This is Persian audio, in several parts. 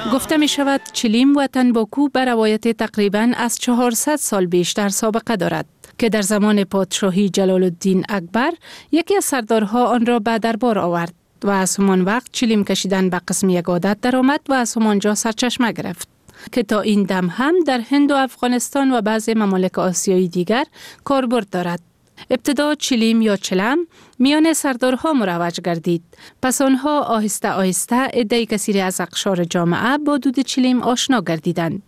گفته می شود چلیم و تنباکو به روایت تقریباً از 400 سال بیشتر سابقه دارد که در زمان پادشاهی جلال الدین اکبر یکی از سردارها آن را به دربار آورد و از همان وقت چلیم کشیدن به قسم یک عادت درآمد و از همانجا سرچشمه گرفت که تا این دم هم در هند و افغانستان و بعضی ممالک آسیایی دیگر کاربرد دارد. ابتدا چلیم یا چلم میان سردارها مروج گردید. پس آنها آهسته آهسته عده کثیری از اقشار جامعه با دود چلیم آشنا گردیدند.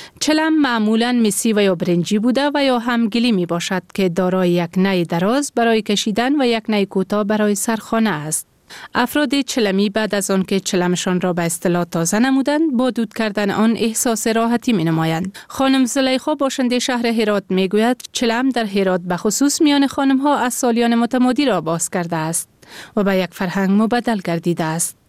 چلم معمولاً مسی و یا برنجی بوده و یا هم گلی می باشد که دارای یک نی دراز برای کشیدن و یک نی کوتاه برای سرخانه است. افراد چلمی بعد از آن که چلمشان را به اصطلاح تازه نمودند با دود کردن آن احساس راحتی می نمایند. خانم زلیخا باشنده شهر هرات می گوید چلم در هرات به خصوص میان خانم ها از سالیان متمادی را باز کرده است و به یک فرهنگ مبدل گردیده است.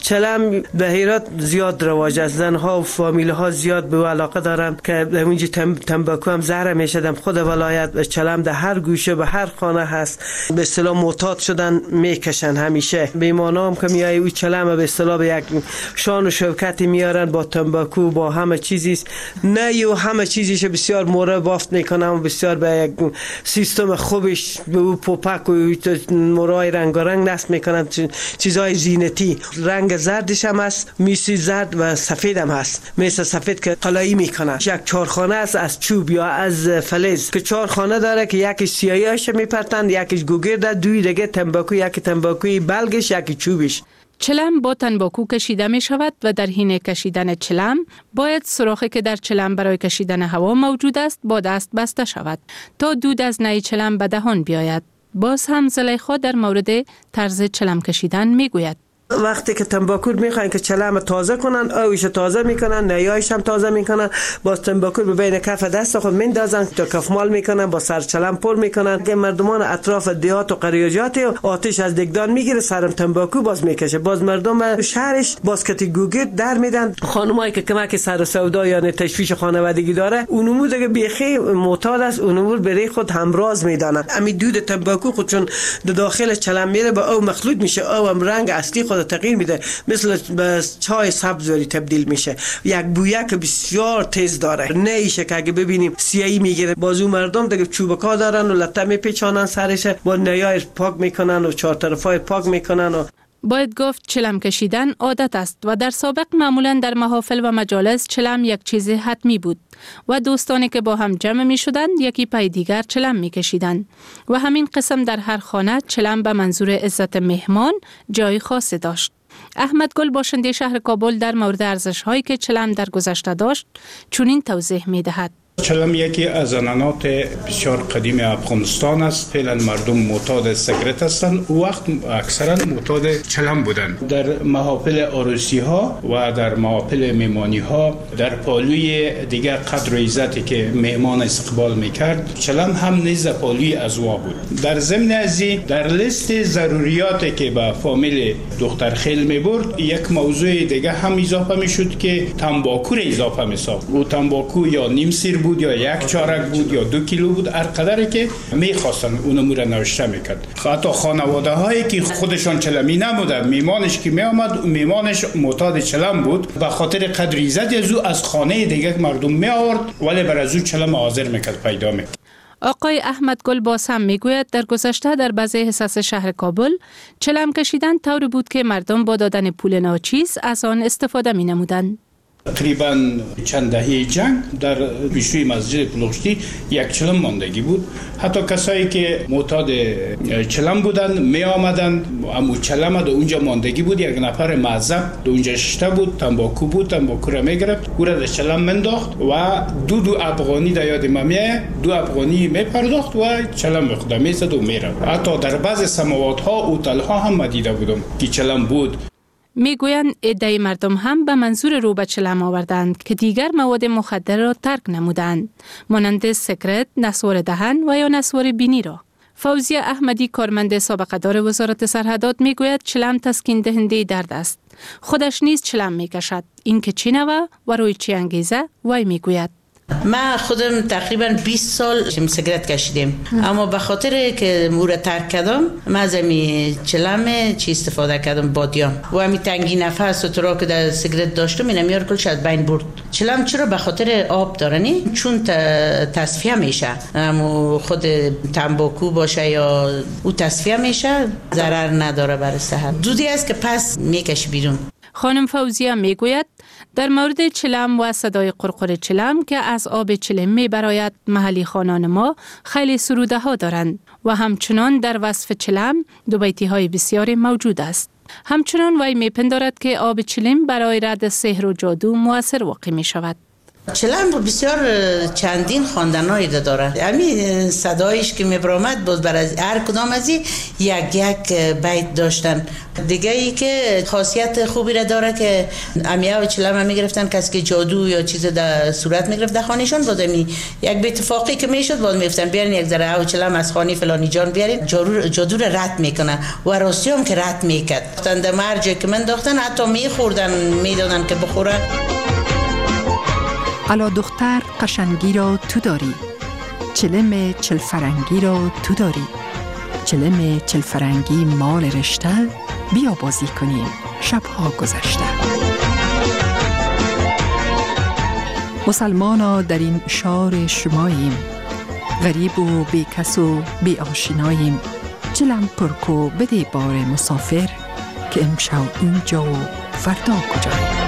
چلم به هرات زیاد رواج است. زنها و فامیل ها زیاد به علاقه دارند که اونجا تنباکو هم زهر میشدم. خود ولایت چلم در هر گوشه به هر خانه هست. به اصطلاح معتاد شدن میکشن همیشه. بیمانا هم که میای او چلم به اصطلاح به یک شان و شوکتی میارن با تنباکو با همه چیزی نه و همه چیزیش بسیار موره بافت میکنن و بسیار به یک سیستم خوبش به او پوپک و مورای رنگارنگ نصب میکنن. چیزای زینتی رنگ زردش هم هست، میسی زرد و سفید هم هست. مثل سفید که قلایی میکنن. یک چهارخانه است از چوب یا از فلز که چهارخانه داره که یکی سیاهیش میپرتند، یکیش گوگرد، دوی دیگه تنباکو، یکی تنباکوی بلگش، یکی چوبش. چلم با تنباکو کشیده می شود و در حین کشیدن چلم باید سوراخی که در چلم برای کشیدن هوا موجود است با دست بسته شود تا دود از نی چلم به دهان بیاید. باز هم زلیخا در مورد طرز چلم کشیدن می گوید. وقتی که تنباکو میخواین که چلم تازه کنن، اویش تازه میکنن، نیایش هم تازه میکنن، باز تنباکو به بین کف دست خود میندازن تا کفمال میکنن، با سر چلم پر میکنن که مردمان اطراف دیهات و قریاجات آتش از دگدان میگیره، سرم تنباکو باز میکشه. باز مردم شهرش باز کتی گوگرد در میدن. خانمایی که کمک سر سودا یا تشویش خانوادگی داره اونمو دیگه بیخی معتاد است، اونمو برای خود همراز میدانن. امی دود تنباکو خود چون داخل چلم میره با او مخلوط میشه، او هم رنگ اصلی خود تغییر میده، مثل به چای سبز ولی تبدیل میشه. یک بویه که بسیار تیز داره، نیشه که اگه ببینیم سیاهی میگیره. بازو مردم دیگه چوبکا دارن و لطه میپیچانن سرش، با نیای پاک میکنن و چهار طرفای پاک میکنن. و باید گفت چلم کشیدن عادت است و در سابق معمولا در محافل و مجالس چلم یک چیز حتمی بود و دوستانی که با هم جمع می شدند یکی پای دیگر چلم می کشیدند و همین قسم در هر خانه چلم به منظور عزت مهمان جای خاصی داشت. احمد گل باشنده شهر کابل در مورد ارزش هایی که چلم در گذشته داشت چنین توضیح می دهد. چلم یکی از عنعنات بسیار قدیم افغانستان است. فعلا مردم معتاد سیگارت هستند، او وقت اکثرا معتاد چلم بودند. در محافل عروسی ها و در محافل مهمانی ها در پالوی دیگر قدر و عزتی که مهمان استقبال میکرد چلم هم نیز پالوی ازوا بود. در ضمن ازی در لیست ضروریاتی که به فامیل دخترخیل میبرد یک موضوع دیگه هم اضافه میشد که تنباکو را اضافه میساخت. او تنباکو یا نیم سیر بود یا یک چارک بود یا 2 کیلو بود، هر قدری که میخواستن اونمو را نوشته میکرد. حتی خانواده هایی که خودشان چلمی نبودن، میمانش که میامد میمانش معتاد چلم بود، به خاطر قدر عزت از خانه دیگه مردم می آورد ولی بر از او چلم حاضر میکرد پیدا میکرد. آقای احمد گل باز هم میگوید در گذشته در بعضی حصص شهر کابل چلم کشیدن طوری بود که مردم با دادن پول ناچیز از آن استفاده می نمودند. تقریبا چند دهه جنگ در پیشوی مسجد پلوشتی یک چلم ماندگی بود. حتی کسایی که معتاد چلم بودن می آمدن، اما چلم در اونجا ماندگی بود. یک نفر معذب در اونجا شته بود، تنباکو بود، تنباکو را می گرفت، او را در چلم منداخت و دو افغانی در یاد ممیه 2 افغانی می پرداخت و چلم به خدا می زد و می رفت. حتی در بعض سماوات ها اوتل ها هم دیده بودم که چلم بود. میگویند عده مردم هم به منظور رو به چلم آوردند که دیگر مواد مخدر را ترک نمودند، مانند سیگارت، نسوار دهن و یا نسوار بینی را. فوزیه احمدی کارمند سابقه دار وزارت سرحدات میگوید چلم تسکین دهنده درد است. خودش نیز چلم میکشد. این که چی نوه و روی چی انگیزه وی میگوید. من خودم تقریبا 20 سال سیگارت کشیدم، اما به خاطر که مورا ترک کردم من از می چلم چی استفاده کردم بادیان و می تنگی نفس و ترا که در سیگارت داشتم اینا میار کلش از بین برد. چلم چرا؟ به خاطر آب دارنی، چون تصفیه میشه، اما خود تنباکو باشه یا او تصفیه میشه ضرر نداره برای صحت. دودی است که پس میکشی بیرون. خانم فوزیه میگوید در مورد چلم و صدای قرقر چلم که از آب چلم میبراید محلی خانان ما خیلی سروده ها دارند و همچنان در وصف چلم دو بیتی های بسیاری موجود است. همچنان وی میپندارد که آب چلم برای رد سحر و جادو مؤثر واقع می شود. چلم بسیار چندین خواندنایی داره. همین صدایش که میبرامد باز برای هر کدام از یک بیت داشتن. دیگه ای که خاصیت خوبی را داره که امیه و چلم هم میگرفتن کسی که جادو یا چیز در صورت میگرفت در خانهشون، باز یک به اتفاقی که میشد باز میگفتن بیارین یک ذره او چلم از خانه فلانی جان بیارین، جادو را رد میکنن و راستی هم که رد میکرد. در مرجع که من داختن حتی میخوردن میدادن که بخورن. الا دختر قشنگی را تو داری، چلم چلفرنگی را تو داری، چلم چلفرنگی مال رشته، بیا بازی کنیم شبها گذشته. مسلمانا در این شار شماییم، غریب و بی کس و بی آشناییم، چلم پرکو بده بار مسافر، که امشب اینجا و فردا کجاییم.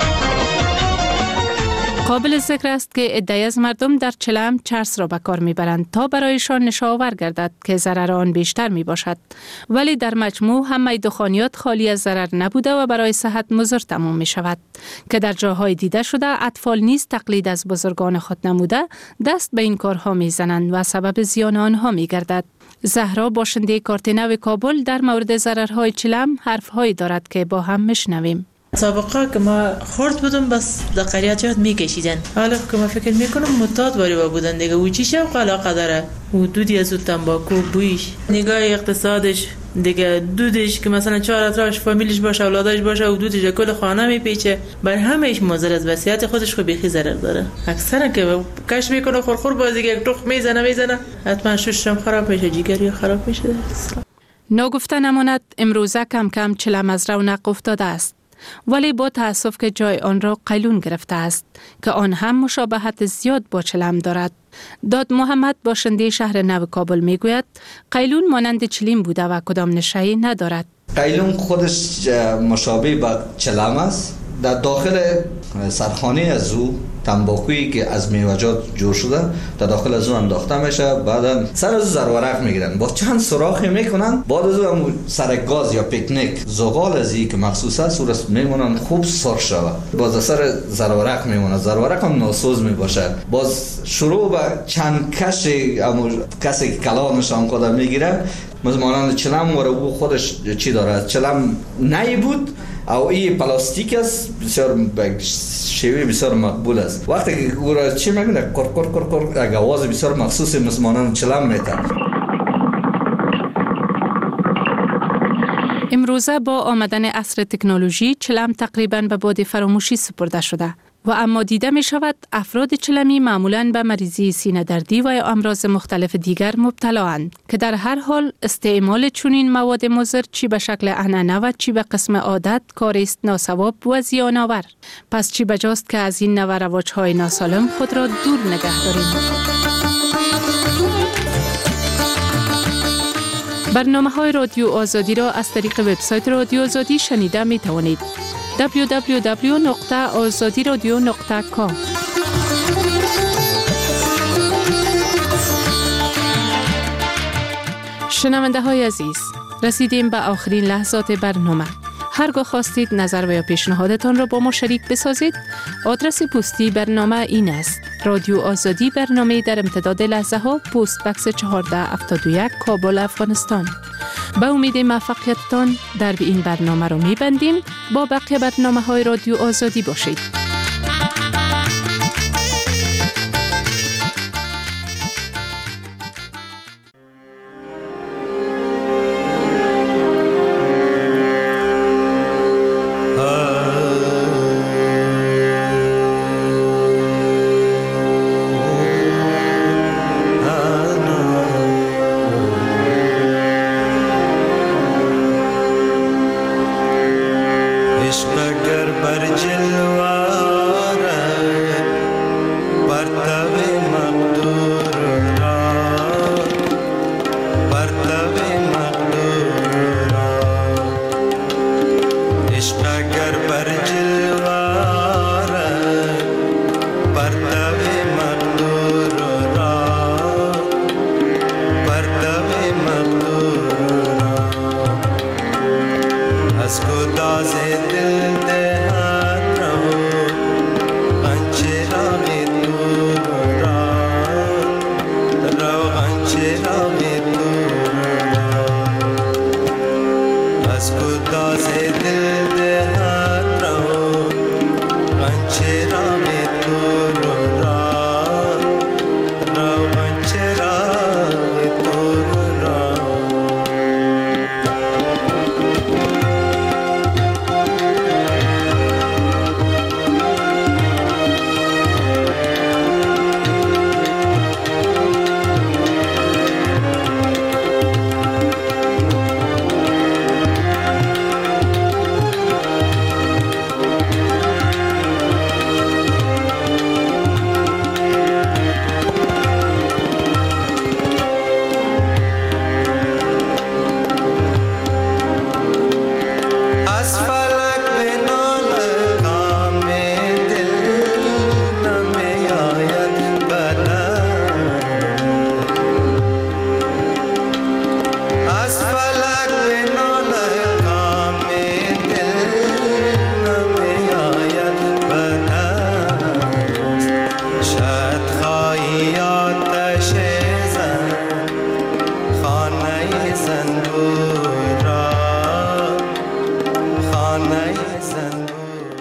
قابل ذکر است که عده‌ای از مردم در چلم چرس را به کار میبرند تا برایشان نشاور گردد که ضرر آن بیشتر می باشد، ولی در مجموع همه دخانیات خالی از ضرر نبوده و برای صحت مضر تمام می شود که در جاهای دیده شده اطفال نیز تقلید از بزرگان خود نموده دست به این کارها می زنند و سبب زیان آنها می گردد. زهرا باشنده کارت نو کابل در مورد ضررهای چلم حرفهایی دارد که با هم میشنویم. سابقه که ما خورد بودم بس در قریات یاد میکشیدن، حالا که ما فکر میکنم متاد باری با بودن دیگه و چی شوق علاقه داره و دودی از تنباکو بویش، نگاه اقتصادش دیگه، دودش که مثلا 4 اطراش فامیلش باشه اولادش باشه و دودش کل خانه میپیچه، بر همهش مضر است. وصیت خودش خو بیخی ضرر داره. اکثرا که کش میکنه خورخور باز دیگه یک تخم میزنه حتما ششم خراب میشه، جگری خراب میشه. ناگفته نماند امروزه کم کم چلم از رونق افتاده است، ولی با تأسف که جای آن را قیلون گرفته است که آن هم مشابهت زیاد با چلم دارد. داد محمد باشنده شهر نو کابل میگوید قیلون مانند چلم بوده و کدام نشأهی ندارد. قیلون خودش مشابه با چلم است. در داخل سرخانه از او تنباکویی که از میوه‌جات جور شده در داخل از او انداخته میشه، بعدا سر از زرورق میگیرن، با چند سوراخی میکنن، بعد از او سر گاز یا پیکنیک زغال ازی که مخصوص است سورس میمونن خوب سرخ شود، باز سر زرورق میمونه، زرورق هم ناسوز میباشه، باز شروع به چند کشی کسی که کلامش هم خود میگیره. مانند چلم و او خودش چی داره؟ چلم نی بود او این پلاستیک است، بسیار شیوه بسیار مقبول است. وقتی که او را چی میکنه کرکر آواز بسیار مخصوصی مانند چلم میتن. امروزه با آمدن عصر تکنولوژی چلم تقریباً به باد فراموشی سپرده شده و اما دیده می شود افراد چلمی معمولاً به مریضی سینه دردی و امراض مختلف دیگر مبتلا اند که در هر حال استعمال چنین مواد مضر چی به شکل عنعنه و چی به قسم عادت کاری است ناصواب و زیان آور. پس چی بجاست که از این نوع رواج‌های ناسالم خود را دور نگه داریم. برنامه‌های رادیو آزادی را از طریق وبسایت رادیو آزادی شنیده می توانید. www.azadiradio.com. شنونده های عزیز، رسیدیم به آخرین لحظات برنامه. هرگاه خواستید نظر و یا پیشنهادتان را با ما شریک بسازید، آدرس پستی برنامه این است: رادیو آزادی، برنامه در امتداد لحظه ها، پست بکس 1471 کابل، افغانستان. به امید موفقیتتان در این برنامه را می‌بندیم. با بقیه برنامه‌های رادیو آزادی باشید.